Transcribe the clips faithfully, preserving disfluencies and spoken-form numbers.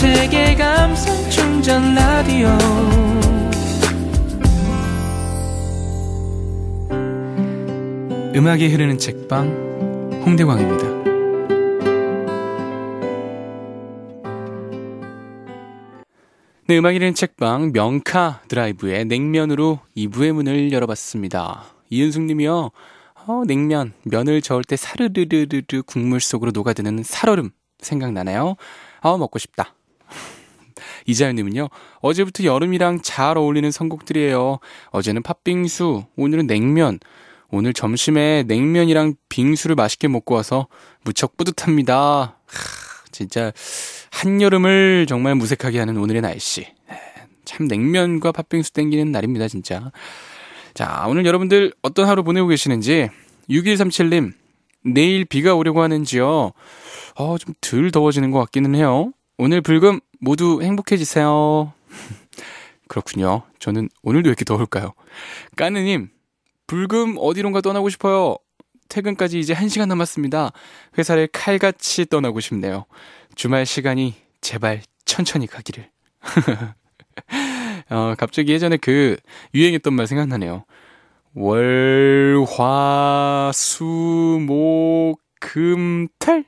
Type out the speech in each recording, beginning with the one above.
세계 감성 충전 라디오. 음악이 흐르는 책방 홍대광입니다. 네, 음악이 흐르는 책방 명카 드라이브의 냉면으로 이 부의 문을 열어봤습니다. 이은숙님이요. 어, 냉면, 면을 저을 때 사르르르르 국물 속으로 녹아드는 살얼음 생각나네요. 아, 먹고 싶다. 이자연님은요. 어제부터 여름이랑 잘 어울리는 선곡들이에요. 어제는 팥빙수, 오늘은 냉면. 오늘 점심에 냉면이랑 빙수를 맛있게 먹고 와서 무척 뿌듯합니다. 하, 진짜 한여름을 정말 무색하게 하는 오늘의 날씨. 참 냉면과 팥빙수 땡기는 날입니다, 진짜. 자, 오늘 여러분들 어떤 하루 보내고 계시는지. 육일삼칠님, 내일 비가 오려고 하는지요? 어, 좀 덜 더워지는 것 같기는 해요. 오늘 불금 모두 행복해지세요. 그렇군요. 저는 오늘도 왜 이렇게 더울까요? 까느님, 불금 어디론가 떠나고 싶어요. 퇴근까지 이제 한 시간 남았습니다. 회사를 칼같이 떠나고 싶네요. 주말 시간이 제발 천천히 가기를. 어, 갑자기 예전에 그 유행했던 말 생각나네요. 월, 화, 수, 목, 금, 탈?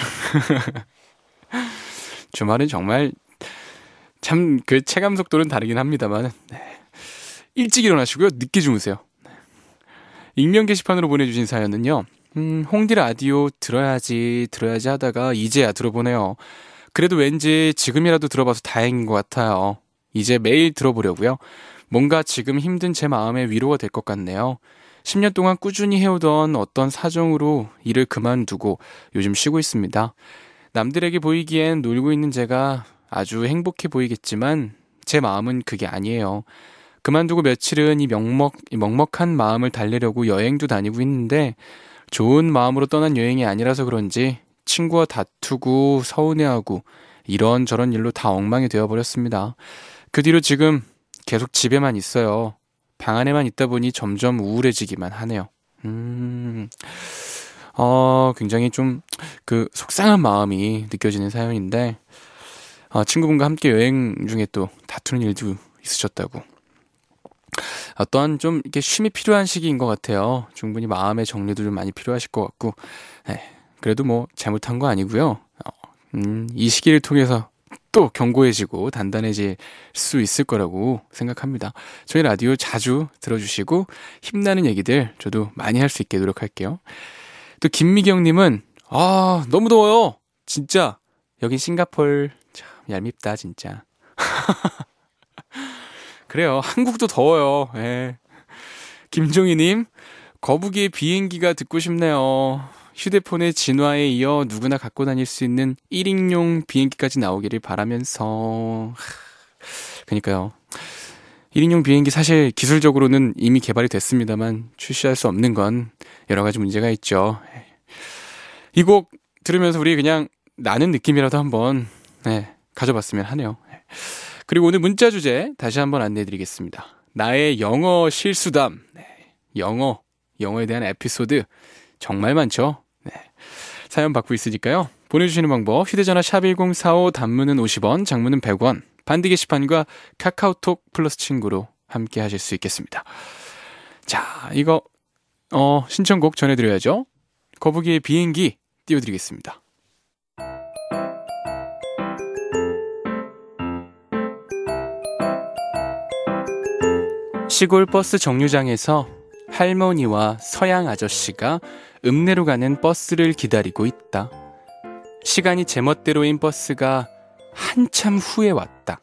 주말은 정말 참 그 체감 속도는 다르긴 합니다만, 네. 일찍 일어나시고요. 늦게 주무세요. 익명 게시판으로 보내주신 사연은요. 음, 홍디 라디오 들어야지 들어야지 하다가 이제야 들어보네요. 그래도 왠지 지금이라도 들어봐서 다행인 것 같아요. 이제 매일 들어보려고요. 뭔가 지금 힘든 제 마음에 위로가 될 것 같네요. 십 년 동안 꾸준히 해오던 어떤 사정으로 일을 그만두고 요즘 쉬고 있습니다. 남들에게 보이기엔 놀고 있는 제가 아주 행복해 보이겠지만 제 마음은 그게 아니에요. 그만두고 며칠은 이 먹먹, 이 먹먹한 마음을 달래려고 여행도 다니고 있는데 좋은 마음으로 떠난 여행이 아니라서 그런지 친구와 다투고 서운해하고 이런저런 일로 다 엉망이 되어버렸습니다. 그 뒤로 지금 계속 집에만 있어요. 방 안에만 있다 보니 점점 우울해지기만 하네요. 음, 어, 굉장히 좀 그 속상한 마음이 느껴지는 사연인데 어, 친구분과 함께 여행 중에 또 다투는 일도 있으셨다고. 어떠한 좀 이렇게 쉼이 필요한 시기인 것 같아요. 충분히 마음의 정리도 좀 많이 필요하실 것 같고, 네, 그래도 뭐 잘못한 거 아니고요. 어, 음, 이 시기를 통해서 또 견고해지고 단단해질 수 있을 거라고 생각합니다. 저희 라디오 자주 들어주시고 힘나는 얘기들 저도 많이 할 수 있게 노력할게요. 또 김미경님은 아 너무 더워요. 진짜 여긴 싱가포르 참 얄밉다 진짜. 그래요. 한국도 더워요. 예. 김종희님, 거북이의 비행기가 듣고 싶네요. 휴대폰의 진화에 이어 누구나 갖고 다닐 수 있는 일 인용 비행기까지 나오기를 바라면서. 그러니까요. 일 인용 비행기 사실 기술적으로는 이미 개발이 됐습니다만 출시할 수 없는 건 여러 가지 문제가 있죠. 이 곡 들으면서 우리 그냥 나는 느낌이라도 한번 네, 가져봤으면 하네요. 그리고 오늘 문자 주제 다시 한번 안내해드리겠습니다. 나의 영어 실수담. 네, 영어, 영어에 대한 에피소드 정말 많죠. 네, 사연 받고 있으니까요. 보내주시는 방법 휴대전화 샵 일공사오 단문은 오십 원, 장문은 백 원, 반디 게시판과 카카오톡 플러스 친구로 함께 하실 수 있겠습니다. 자, 이거 어, 신청곡 전해드려야죠. 거북이의 비행기 띄워드리겠습니다. 시골 버스 정류장에서 할머니와 서양 아저씨가 읍내로 가는 버스를 기다리고 있다. 시간이 제멋대로인 버스가 한참 후에 왔다.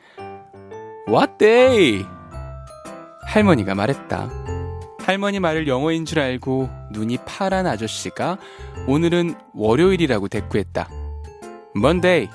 왔대! 할머니가 말했다. 할머니 말을 영어인 줄 알고 눈이 파란 아저씨가 오늘은 월요일이라고 대꾸했다. Monday.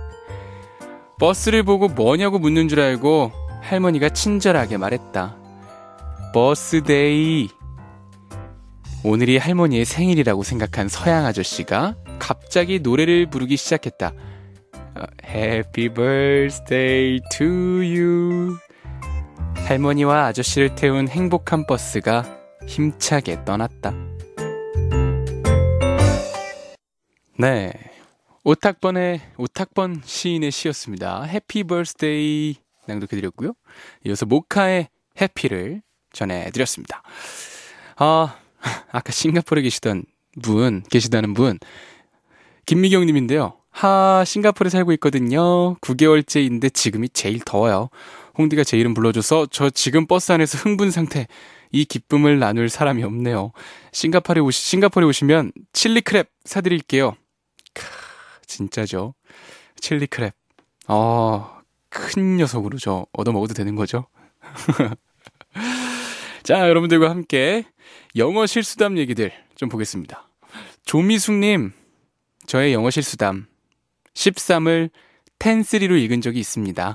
버스를 보고 뭐냐고 묻는 줄 알고 할머니가 친절하게 말했다. 버스데이. 오늘이 할머니의 생일이라고 생각한 서양 아저씨가 갑자기 노래를 부르기 시작했다. Happy birthday to you. 할머니와 아저씨를 태운 행복한 버스가 힘차게 떠났다. 네, 오탁번의, 오탁번 시인의 시였습니다. 해피 버스데이 낭독해드렸고요. 이어서 모카의 해피를 전해드렸습니다. 아, 아까 싱가포르에 계시던 분, 계시다는 분, 김미경 님인데요. 하, 싱가포르에 살고 있거든요. 구 개월째인데 지금이 제일 더워요. 홍디가 제 이름 불러줘서 저 지금 버스 안에서 흥분 상태. 이 기쁨을 나눌 사람이 없네요. 싱가포르에, 오시, 싱가포르에 오시면 칠리 크랩 사드릴게요. 크, 진짜죠. 칠리 크랩. 어, 큰 녀석으로 저 얻어 먹어도 되는 거죠. 자, 여러분들과 함께 영어 실수담 얘기들 좀 보겠습니다. 조미숙님, 저의 영어 실수담 십삼을 텐쓰리로 읽은 적이 있습니다.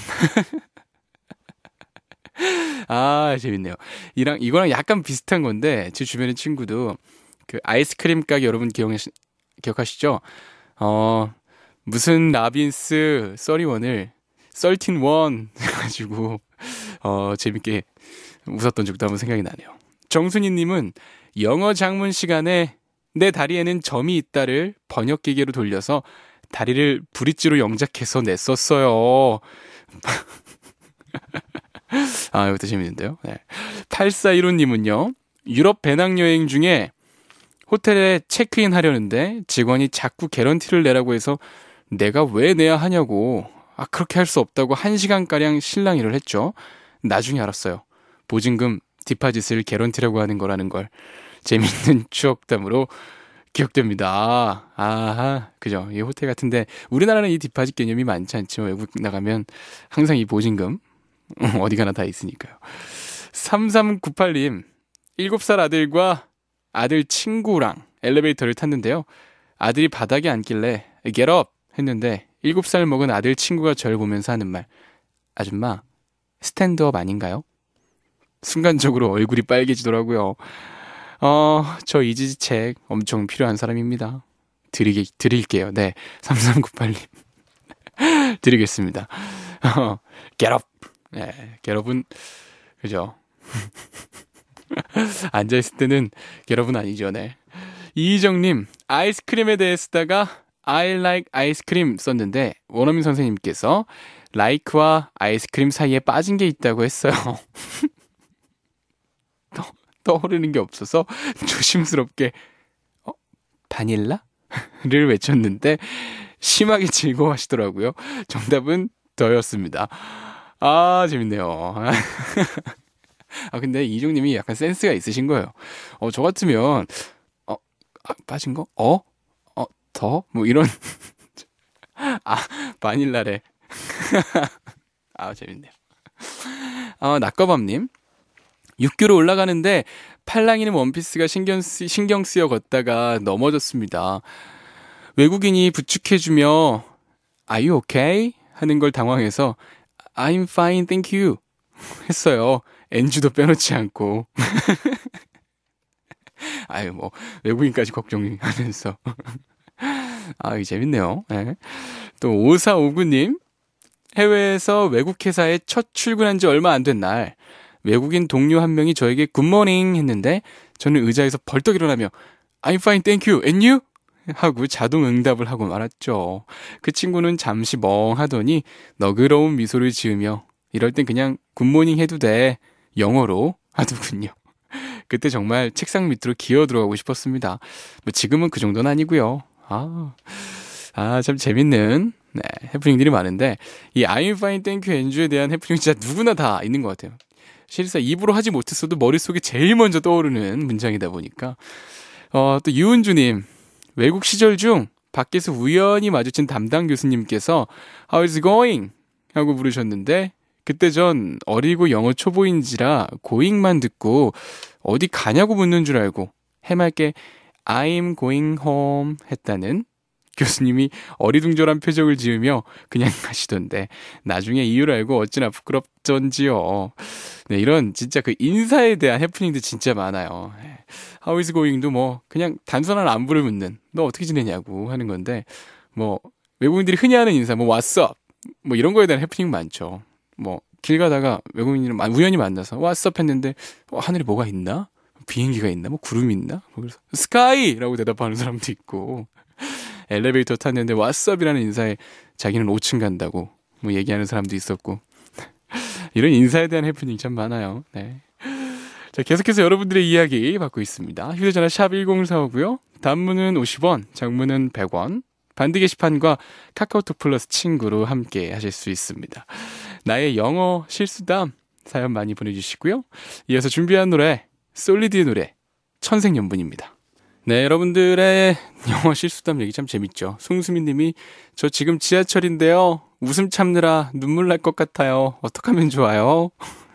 아, 재밌네요. 이랑, 이거랑 약간 비슷한 건데, 제 주변의 친구도, 그, 아이스크림 가게 여러분 기억, 기억하시죠? 어, 무슨 라빈스 서리원을, 썰틴원 해가지고, 어, 재밌게 웃었던 적도 한번 생각이 나네요. 정순이님은, 영어 장문 시간에, 내 다리에는 점이 있다를 번역기계로 돌려서, 다리를 브릿지로 영작해서 냈었어요. 아, 이것도 재밌는데요. 네. 팔사일오님은요, 유럽 배낭여행 중에 호텔에 체크인 하려는데 직원이 자꾸 개런티를 내라고 해서 내가 왜 내야 하냐고, 아, 그렇게 할 수 없다고 한 시간가량 실랑이를 했죠. 나중에 알았어요. 보증금, 디파짓을 개런티라고 하는 거라는 걸. 재밌는 추억담으로 기억됩니다. 아하, 그죠. 이 호텔 같은데, 우리나라는 이 디파짓 개념이 많지 않죠. 외국 나가면 항상 이 보증금, 어디 가나 다 있으니까요. 삼삼구팔님, 일곱 살 아들과 아들 친구랑 엘리베이터를 탔는데요. 아들이 바닥에 앉길래 get up 했는데 일곱 살 먹은 아들 친구가 저를 보면서 하는 말, 아줌마 스탠드업 아닌가요? 순간적으로 얼굴이 빨개지더라고요. 어, 저 이지지 책 엄청 필요한 사람입니다. 드리게, 드릴게요. 네, 삼삼구팔님 드리겠습니다. get up. 네, 여러분, 그죠? 앉아있을 때는 여러분 아니죠, 네. 이희정님, 아이스크림에 대해 쓰다가 I like 아이스크림 썼는데 원어민 선생님께서 like와 아이스크림 사이에 빠진 게 있다고 했어요. 떠, 떠오르는 게 없어서 조심스럽게 어, 바닐라를 외쳤는데 심하게 즐거워하시더라고요. 정답은 더였습니다. 아, 재밌네요. 아, 근데 이종님이 약간 센스가 있으신 거예요. 어, 저 같으면, 어, 아, 빠진 거? 어? 어, 더? 뭐 이런. 아, 바닐라래. 아, 재밌네요. 아, 낙거밤님. 육교로 올라가는데 팔랑이는 원피스가 신경, 쓰, 신경 쓰여 걷다가 넘어졌습니다. 외국인이 부축해주며 Are you okay? 하는 걸 당황해서 I'm fine, thank you 했어요. 엔주도 빼놓지 않고. 아유, 뭐 외국인까지 걱정하면서. 아, 이거 재밌네요. 네. 또 오사오구님, 해외에서 외국 회사에 첫 출근한 지 얼마 안 된 날 외국인 동료 한 명이 저에게 굿모닝 했는데 저는 의자에서 벌떡 일어나며 I'm fine, thank you, and you? 하고 자동 응답을 하고 말았죠. 그 친구는 잠시 멍하더니 너그러운 미소를 지으며 이럴 땐 그냥 굿모닝 해도 돼, 영어로 하더군요. 그때 정말 책상 밑으로 기어 들어가고 싶었습니다. 뭐 지금은 그 정도는 아니고요. 아, 아, 참 재밌는, 네, 해프닝들이 많은데 이 I'm fine, thank you, and you에 대한 해프닝 진짜 누구나 다 있는 것 같아요. 실상 입으로 하지 못했어도 머릿속에 제일 먼저 떠오르는 문장이다 보니까. 어, 또 유은주님, 외국 시절 중 밖에서 우연히 마주친 담당 교수님께서 How is it going? 하고 부르셨는데 그때 전 어리고 영어 초보인지라 going만 듣고 어디 가냐고 묻는 줄 알고 해맑게 I'm going home 했다는 교수님이 어리둥절한 표정을 지으며 그냥 가시던데 나중에 이유를 알고 어찌나 부끄럽던지요. 네, 이런 진짜 그 인사에 대한 해프닝도 진짜 많아요. How is going도 뭐 그냥 단순한 안부를 묻는 너 어떻게 지내냐고 하는 건데 뭐 외국인들이 흔히 하는 인사 뭐 what's up 뭐 이런 거에 대한 해프닝 많죠. 뭐 길 가다가 외국인을 우연히 만나서 what's up 했는데 어, 하늘에 뭐가 있나? 비행기가 있나? 뭐 구름이 있나? 뭐 그래서 sky라고 대답하는 사람도 있고 엘리베이터 탔는데 왓썹이라는 인사에 자기는 오 층 간다고 뭐 얘기하는 사람도 있었고 이런 인사에 대한 해프닝 참 많아요. 네. 자, 계속해서 여러분들의 이야기 받고 있습니다. 휴대전화 샵 일공사오고요. 단문은 오십 원, 장문은 백 원. 반드 게시판과 카카오톡 플러스 친구로 함께 하실 수 있습니다. 나의 영어 실수담 사연 많이 보내주시고요. 이어서 준비한 노래, 솔리드의 노래, 천생연분입니다. 네, 여러분들의 영어 실수담 얘기 참 재밌죠. 송수민 님이 저 지금 지하철인데요. 웃음 참느라 눈물 날 것 같아요. 어떡하면 좋아요?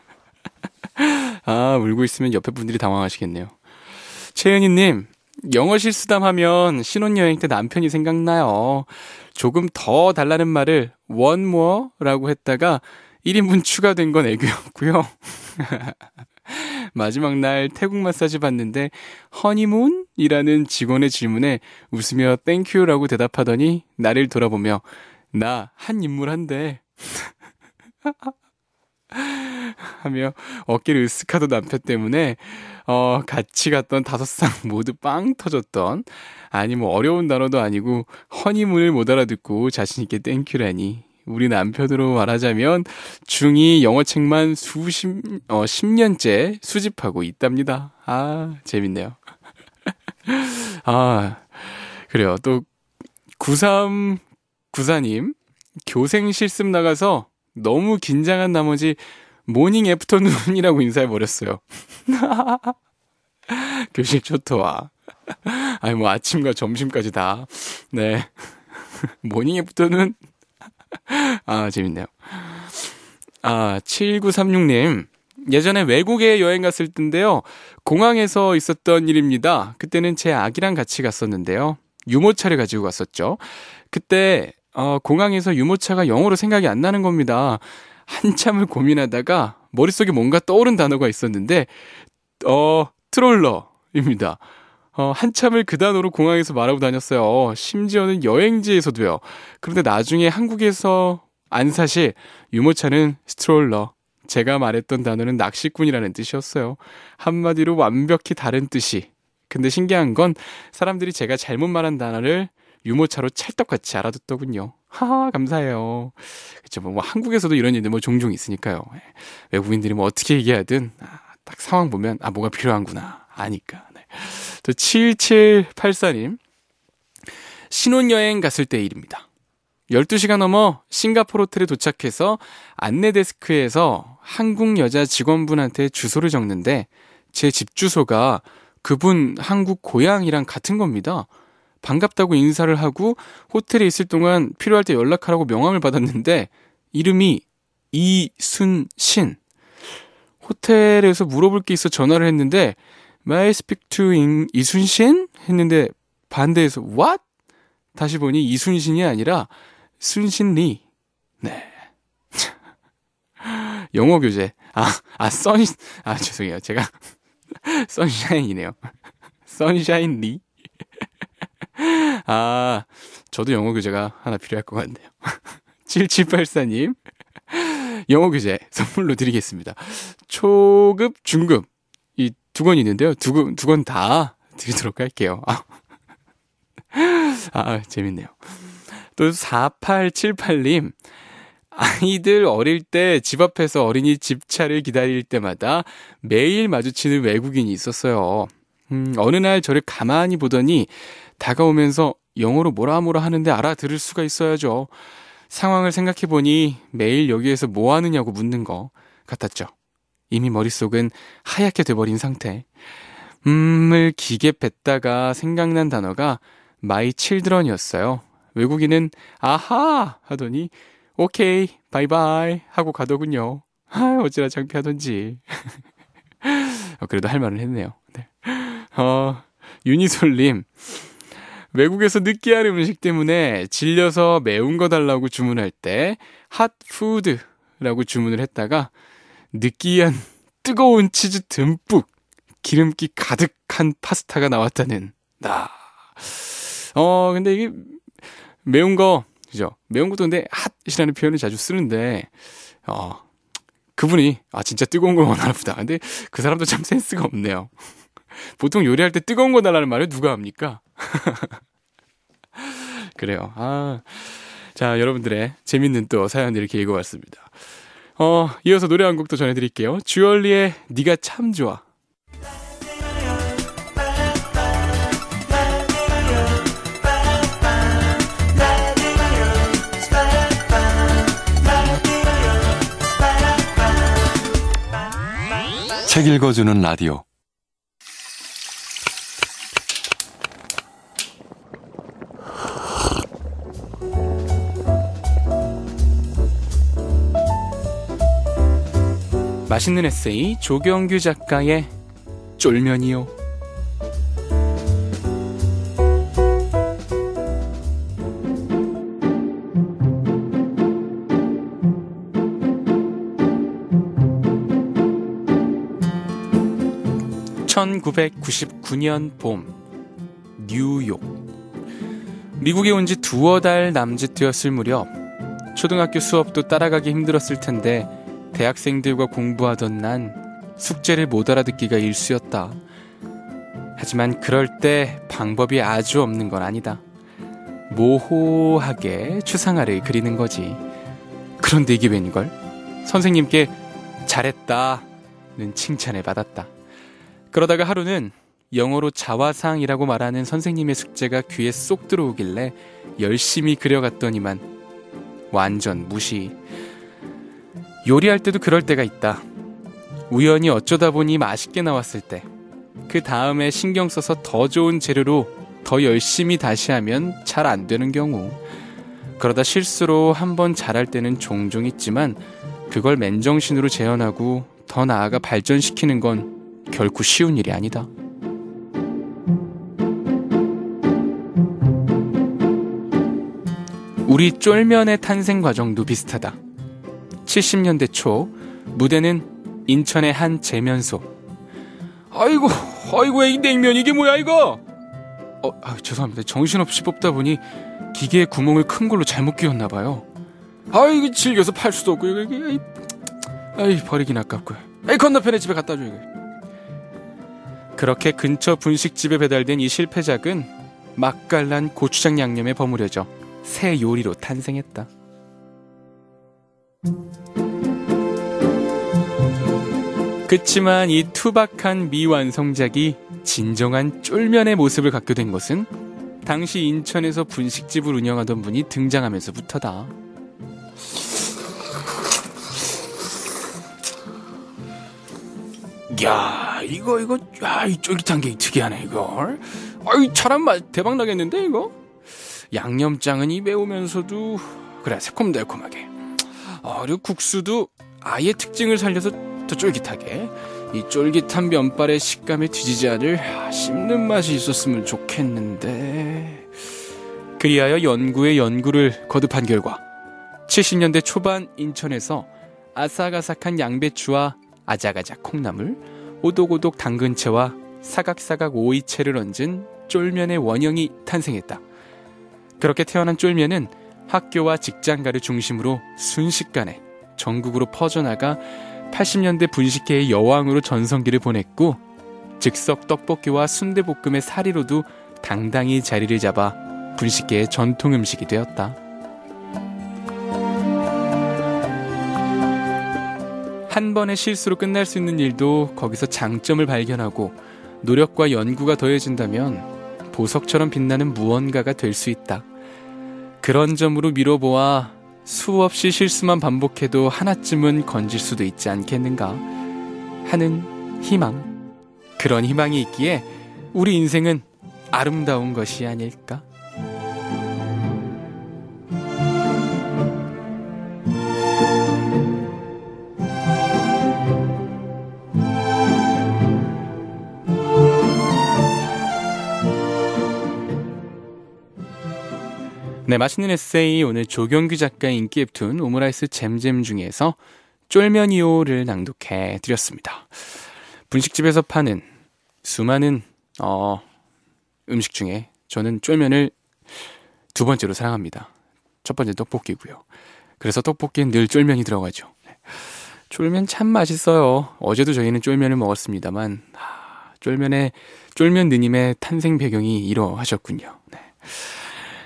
아, 울고 있으면 옆에 분들이 당황하시겠네요. 최은희 님, 영어 실수담 하면 신혼여행 때 남편이 생각나요. 조금 더 달라는 말을 one more 라고 했다가 일 인분 추가된 건 애교였고요. 마지막 날 태국 마사지 받는데 허니문이라는 직원의 질문에 웃으며 땡큐라고 대답하더니 나를 돌아보며 나 한 인물 한데 하며 어깨를 으쓱하던 남편 때문에 어, 같이 갔던 다섯 상 모두 빵 터졌던, 아니 뭐 어려운 단어도 아니고 허니문을 못 알아듣고 자신있게 땡큐라니. 우리 남편으로 말하자면 중이 영어책만 수십, 어, 십 년째 수집하고 있답니다. 아, 재밌네요. 아, 그래요. 또 구삼구사 님, 교생 실습 나가서 너무 긴장한 나머지 모닝 애프터눈이라고 인사해버렸어요. 교실 초토화. 아니 뭐 아침과 점심까지 다. 네. 모닝 애프터눈. 아, 재밌네요. 아, 칠구삼육 님. 예전에 외국에 여행 갔을 때인데요. 공항에서 있었던 일입니다. 그때는 제 아기랑 같이 갔었는데요. 유모차를 가지고 갔었죠. 그때 어, 공항에서 유모차가 영어로 생각이 안 나는 겁니다. 한참을 고민하다가 머릿속에 뭔가 떠오른 단어가 있었는데 어, 트롤러입니다. 어, 한참을 그 단어로 공항에서 말하고 다녔어요. 심지어는 여행지에서도요. 그런데 나중에 한국에서 안 사실 유모차는 스트롤러. 제가 말했던 단어는 낚시꾼이라는 뜻이었어요. 한마디로 완벽히 다른 뜻이. 근데 신기한 건 사람들이 제가 잘못 말한 단어를 유모차로 찰떡같이 알아듣더군요. 하하, 감사해요. 그쵸, 뭐, 뭐 한국에서도 이런 일들 뭐 종종 있으니까요. 외국인들이 뭐 어떻게 얘기하든 아, 딱 상황 보면 아, 뭐가 필요한구나 아니까. 네. 또 칠칠팔사 님, 신혼여행 갔을 때 일입니다. 열두 시가 넘어 싱가포르 호텔에 도착해서 안내 데스크에서 한국 여자 직원분한테 주소를 적는데 제 집 주소가 그분 한국 고향이랑 같은 겁니다. 반갑다고 인사를 하고 호텔에 있을 동안 필요할 때 연락하라고 명함을 받았는데 이름이 이순신. 호텔에서 물어볼 게 있어 전화를 했는데 May I speak to 이순신? 했는데 반대에서 What? 다시 보니 이순신이 아니라 순신리. 네. 영어 교재. 아, 아, 선, 아, 죄송해요. 제가 선샤인이네요. 선샤인리. 아, 저도 영어 교재가 하나 필요할 것 같네요. 칠칠팔사 님, 영어 교재 선물로 드리겠습니다. 초급, 중급 이 두 권 있는데요. 두 권, 두 권 다 드리도록 할게요. 아, 아, 재밌네요. 또 사팔칠팔 님, 아이들 어릴 때 집 앞에서 어린이 집차를 기다릴 때마다 매일 마주치는 외국인이 있었어요. 음, 어느 날 저를 가만히 보더니 다가오면서 영어로 뭐라 뭐라 하는데 알아들을 수가 있어야죠. 상황을 생각해보니 매일 여기에서 뭐 하느냐고 묻는 거 같았죠. 이미 머릿속은 하얗게 돼버린 상태. 음을 기계 뱉다가 생각난 단어가 My Children이었어요. 외국인은 아하 하더니 오케이 바이바이 하고 가더군요. 아, 어찌나 창피하던지. 어, 그래도 할 말은 했네요. 네. 어, 유니솔님, 외국에서 느끼한 음식 때문에 질려서 매운 거 달라고 주문할 때 핫푸드라고 주문을 했다가 느끼한 뜨거운 치즈 듬뿍 기름기 가득한 파스타가 나왔다는. 나. 어, 근데 이게 매운 거, 그죠? 매운 것도 근데 핫이라는 표현을 자주 쓰는데, 어, 그분이 아 진짜 뜨거운 걸 원하나 보다. 근데 그 사람도 참 센스가 없네요. 보통 요리할 때 뜨거운 거 달라는 말을 누가 합니까? 그래요. 아, 자, 여러분들의 재밌는 또 사연들 이렇게 읽어봤습니다. 어, 이어서 노래 한 곡 또 전해드릴게요. 주얼리의 네가 참 좋아. 책 읽어주는 라디오. 맛있는 에세이 조경규 작가의 쫄면이요. 천구백구십구 년 봄, 뉴욕. 미국에 온 지 두어 달 남짓 되었을 무렵, 초등학교 수업도 따라가기 힘들었을 텐데 대학생들과 공부하던 난 숙제를 못 알아듣기가 일쑤였다. 하지만 그럴 때 방법이 아주 없는 건 아니다. 모호하게 추상화를 그리는 거지. 그런데 이게 웬걸? 선생님께 잘했다는 칭찬을 받았다. 그러다가 하루는 영어로 자화상이라고 말하는 선생님의 숙제가 귀에 쏙 들어오길래 열심히 그려갔더니만 완전 무시. 요리할 때도 그럴 때가 있다. 우연히 어쩌다 보니 맛있게 나왔을 때, 그 다음에 신경 써서 더 좋은 재료로 더 열심히 다시 하면 잘 안 되는 경우, 그러다 실수로 한번 잘할 때는 종종 있지만 그걸 맨정신으로 재현하고 더 나아가 발전시키는 건 결코 쉬운 일이 아니다. 우리 쫄면의 탄생 과정도 비슷하다. 칠십 년대 초 무대는 인천의 한 재면소. 아이고 아이고 이 냉면 이게 뭐야 이거. 어, 아, 죄송합니다. 정신없이 뽑다 보니 기계에 구멍을 큰 걸로 잘못 끼웠나봐요. 아 이거 질겨서 팔 수도 없고 이거 이게 아이 버리긴 아깝고. 아이 건너편에 집에 갖다 줘 이거. 그렇게 근처 분식집에 배달된 이 실패작은 맛깔난 고추장 양념에 버무려져 새 요리로 탄생했다. 그치만 이 투박한 미완성작이 진정한 쫄면의 모습을 갖게 된 것은 당시 인천에서 분식집을 운영하던 분이 등장하면서부터다. 야 이거 이거 야 이 쫄깃한 게 특이하네 이거. 아이 차란 맛 대박 나겠는데 이거. 양념장은 이 매우면서도 그래 새콤달콤하게. 아, 그리고 국수도 아예 특징을 살려서 더 쫄깃하게. 이 쫄깃한 면발의 식감에 뒤지지 않을 씹는 맛이 있었으면 좋겠는데. 그리하여 연구에 연구를 거듭한 결과 칠십 년대 초반 인천에서 아삭아삭한 양배추와 아작아작 콩나물, 오독오독 당근채와 사각사각 오이채를 얹은 쫄면의 원형이 탄생했다. 그렇게 태어난 쫄면은 학교와 직장가를 중심으로 순식간에 전국으로 퍼져나가 팔십 년대 분식계의 여왕으로 전성기를 보냈고, 즉석 떡볶이와 순대볶음의 사리로도 당당히 자리를 잡아 분식계의 전통 음식이 되었다. 한 번의 실수로 끝날 수 있는 일도 거기서 장점을 발견하고 노력과 연구가 더해진다면 보석처럼 빛나는 무언가가 될 수 있다. 그런 점으로 미뤄보아 수없이 실수만 반복해도 하나쯤은 건질 수도 있지 않겠는가 하는 희망. 그런 희망이 있기에 우리 인생은 아름다운 것이 아닐까? 네, 맛있는 에세이. 오늘 조경규 작가의 인기 웹툰 오므라이스 잼잼 중에서 쫄면이요를 낭독해 드렸습니다. 분식집에서 파는 수많은 어, 음식 중에 저는 쫄면을 두 번째로 사랑합니다. 첫 번째 떡볶이고요. 그래서 떡볶이엔 늘 쫄면이 들어가죠. 쫄면 참 맛있어요. 어제도 저희는 쫄면을 먹었습니다만 하, 쫄면의 쫄면 느님의 탄생 배경이 이러하셨군요. 네.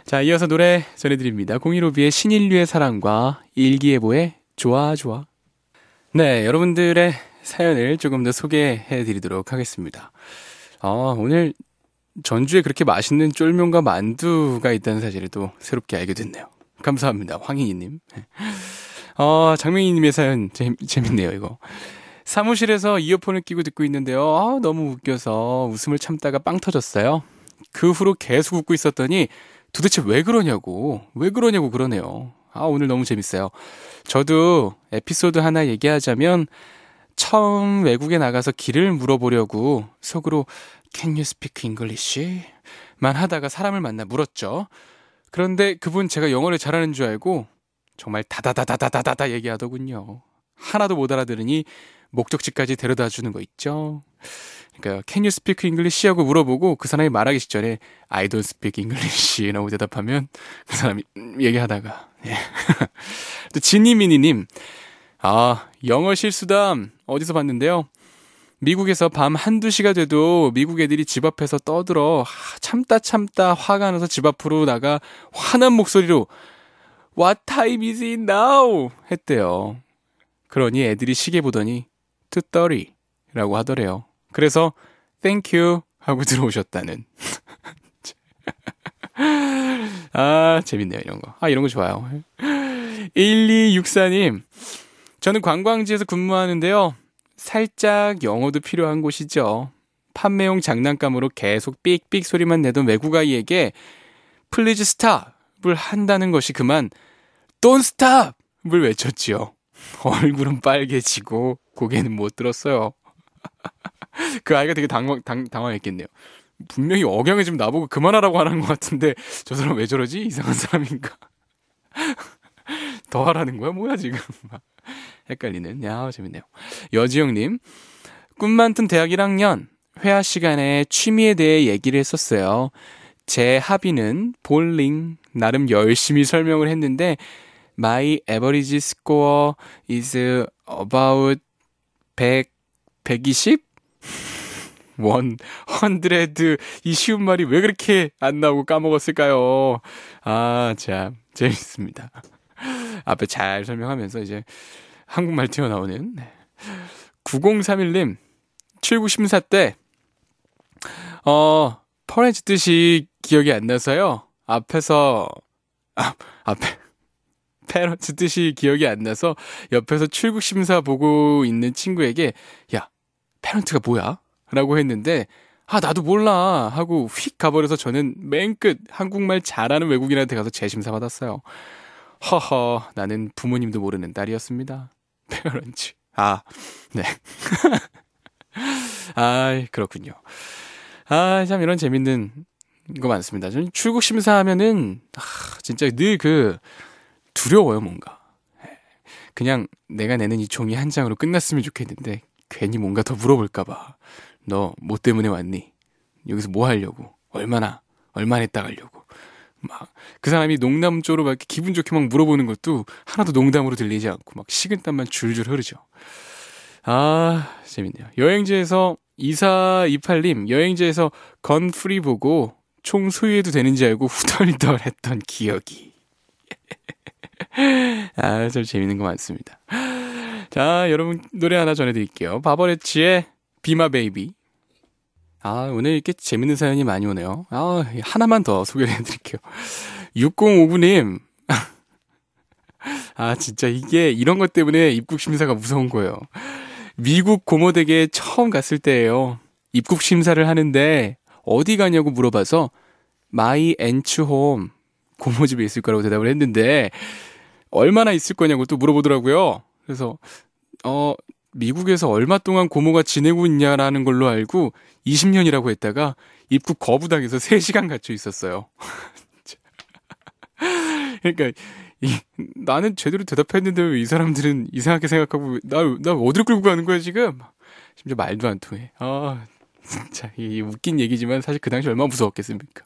자, 이어서 노래 전해드립니다. 공일오비의 신인류의 사랑과 일기예보의 좋아 좋아. 네, 여러분들의 사연을 조금 더 소개해드리도록 하겠습니다. 아, 오늘 전주에 그렇게 맛있는 쫄면과 만두가 있다는 사실을 또 새롭게 알게 됐네요. 감사합니다, 황희희님. 아, 장명희님의 사연 재, 재밌네요, 이거. 사무실에서 이어폰을 끼고 듣고 있는데요. 아, 너무 웃겨서 웃음을 참다가 빵 터졌어요. 그 후로 계속 웃고 있었더니 도대체 왜 그러냐고, 왜 그러냐고 그러네요. 아, 오늘 너무 재밌어요. 저도 에피소드 하나 얘기하자면 처음 외국에 나가서 길을 물어보려고 속으로 Can you speak English? 만 하다가 사람을 만나 물었죠. 그런데 그분 제가 영어를 잘하는 줄 알고 정말 다다다다다다다 얘기하더군요. 하나도 못 알아들으니 목적지까지 데려다 주는 거 있죠. 그러니까 Can you speak English? 하고 물어보고 그 사람이 말하기 직전에 I don't speak English 라고 대답하면 그 사람이 얘기하다가 예. 또 지니미니님, 아, 영어 실수담 어디서 봤는데요. 미국에서 밤 한두 시가 돼도 미국 애들이 집 앞에서 떠들어 참다 참다 화가 나서 집 앞으로 나가 화난 목소리로 What time is it now? 했대요. 그러니 애들이 시계 보더니 two thirty 라고 하더래요. 그래서 Thank you 하고 들어오셨다는. 아, 재밌네요, 이런 거. 아, 이런 거 좋아요. 일이육사님, 저는 관광지에서 근무하는데요. 살짝 영어도 필요한 곳이죠. 판매용 장난감으로 계속 삑삑 소리만 내던 외국 아이에게 Please stop을 한다는 것이 그만 Don't stop을 외쳤지요. 얼굴은 빨개지고 고개는 못 들었어요. 그 아이가 되게 당황, 당, 당황했겠네요. 분명히 억양을 좀 나보고 그만하라고 하는 것 같은데 저 사람 왜 저러지? 이상한 사람인가? 더 하라는 거야? 뭐야 지금? 헷갈리는. 야, 재밌네요. 여지영님, 꿈 많던 대학 일 학년 회화 시간에 취미에 대해 얘기를 했었어요. 제 합의는 볼링. 나름 열심히 설명을 했는데 My average score is about 백, 백이십? 원, 헌드레드. 이 쉬운 말이 왜 그렇게 안 나오고 까먹었을까요? 아, 참 재밌습니다. 앞에 잘 설명하면서 이제 한국말 튀어나오는. 구공삼일님, 출구 심사 때 어, 퍼렌즈 뜻이 기억이 안 나서요. 앞에서 아, 앞에 페런츠 뜻이 기억이 안 나서 옆에서 출국 심사 보고 있는 친구에게 야, 페런트가 뭐야? 라고 했는데 아, 나도 몰라 하고 휙 가버려서 저는 맨 끝 한국말 잘하는 외국인한테 가서 재심사 받았어요. 허허, 나는 부모님도 모르는 딸이었습니다. 페런츠. 아, 네. 아, 그렇군요. 아, 참 이런 재밌는 거 많습니다. 저는 출국 심사하면은 아, 진짜 늘 그 두려워요, 뭔가. 그냥 내가 내는 이 종이 한 장으로 끝났으면 좋겠는데 괜히 뭔가 더 물어볼까봐. 너 뭐 때문에 왔니? 여기서 뭐 하려고? 얼마나? 얼마나 했다 가려고? 막 그 사람이 농담조로 막 기분 좋게 막 물어보는 것도 하나도 농담으로 들리지 않고 막 식은땀만 줄줄 흐르죠. 아, 재밌네요. 여행지에서 이사이팔님, 여행지에서 건프리 보고 총 소유해도 되는지 알고 후덜덜했던 기억이. 아, 참 재밌는 거 많습니다. 자, 여러분 노래 하나 전해드릴게요. 바버레치의 비마 베이비. 아, 오늘 이렇게 재밌는 사연이 많이 오네요. 아, 하나만 더 소개를 해드릴게요. 육공오구님. 아, 진짜 이게 이런 것 때문에 입국 심사가 무서운 거예요. 미국 고모댁에 처음 갔을 때예요. 입국 심사를 하는데 어디 가냐고 물어봐서 My aunt's home, 고모집에 있을 거라고 대답을 했는데 얼마나 있을 거냐고 또 물어보더라고요. 그래서 어 미국에서 얼마 동안 고모가 지내고 있냐라는 걸로 알고 이십 년이라고 했다가 입국 거부당해서 세 시간 갇혀 있었어요. 그러니까 이, 나는 제대로 대답했는데 왜 이 사람들은 이상하게 생각하고 나, 나 어디로 끌고 가는 거야 지금? 심지어 말도 안 통해. 아, 진짜 이 웃긴 얘기지만 사실 그 당시 얼마나 무서웠겠습니까?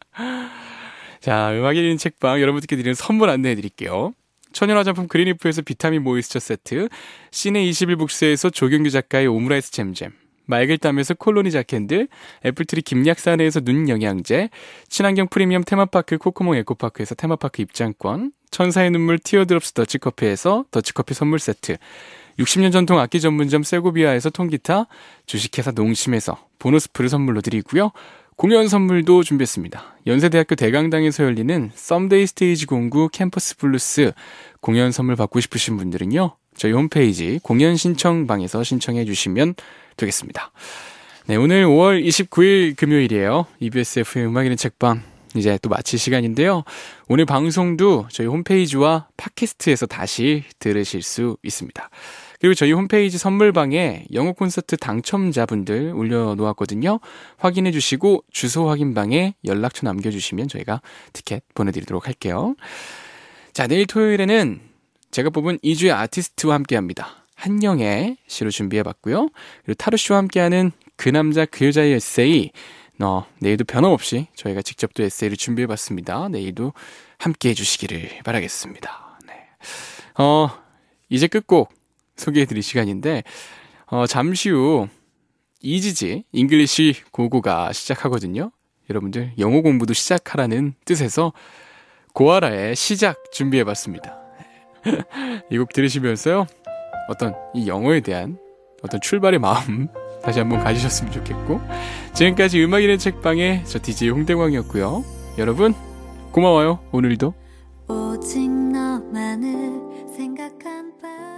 자, 음악 읽는 책방 여러분들께 드리는 선물 안내해 드릴게요. 천연 화장품 그린리프에서 비타민 모이스처 세트, 시내 이십일 북스에서 조경규 작가의 오므라이스 잼잼, 맑을 땀에서 콜로니 자캔들, 애플트리 김약산에서 눈 영양제, 친환경 프리미엄 테마파크 코코몽 에코파크에서 테마파크 입장권, 천사의 눈물 티어드롭스 더치커피에서 더치커피 선물 세트, 육십 년 전통 악기 전문점 세고비아에서 통기타, 주식회사 농심에서 보너스프를 선물로 드리고요. 공연 선물도 준비했습니다. 연세대학교 대강당에서 열리는 썸데이 스테이지 공구 캠퍼스 블루스 공연 선물 받고 싶으신 분들은요. 저희 홈페이지 공연 신청방에서 신청해 주시면 되겠습니다. 네, 오늘 오월 이십구일 금요일이에요. 이비에스 에프엠 음악이는 책방 이제 또 마칠 시간인데요. 오늘 방송도 저희 홈페이지와 팟캐스트에서 다시 들으실 수 있습니다. 그리고 저희 홈페이지 선물방에 영어 콘서트 당첨자분들 올려놓았거든요. 확인해 주시고 주소 확인방에 연락처 남겨주시면 저희가 티켓 보내드리도록 할게요. 자, 내일 토요일에는 제가 뽑은 이 주의 아티스트와 함께합니다. 한영의 시로 준비해봤고요. 그리고 타로씨와 함께하는 그 남자 그 여자의 에세이 어, 내일도 변함없이 저희가 직접 또 에세이를 준비해봤습니다. 내일도 함께해 주시기를 바라겠습니다. 네. 어, 이제 끝곡 소개해드릴 시간인데 어, 잠시 후 이지지 잉글리시 고고가 시작하거든요. 여러분들 영어 공부도 시작하라는 뜻에서 고아라의 시작 준비해봤습니다. 이 곡 들으시면서요. 어떤 이 영어에 대한 어떤 출발의 마음 다시 한번 가지셨으면 좋겠고 지금까지 음악이는 책방의 저 디제이 홍대광이었고요. 여러분 고마워요. 오늘도 오직 너만을 생각한 밤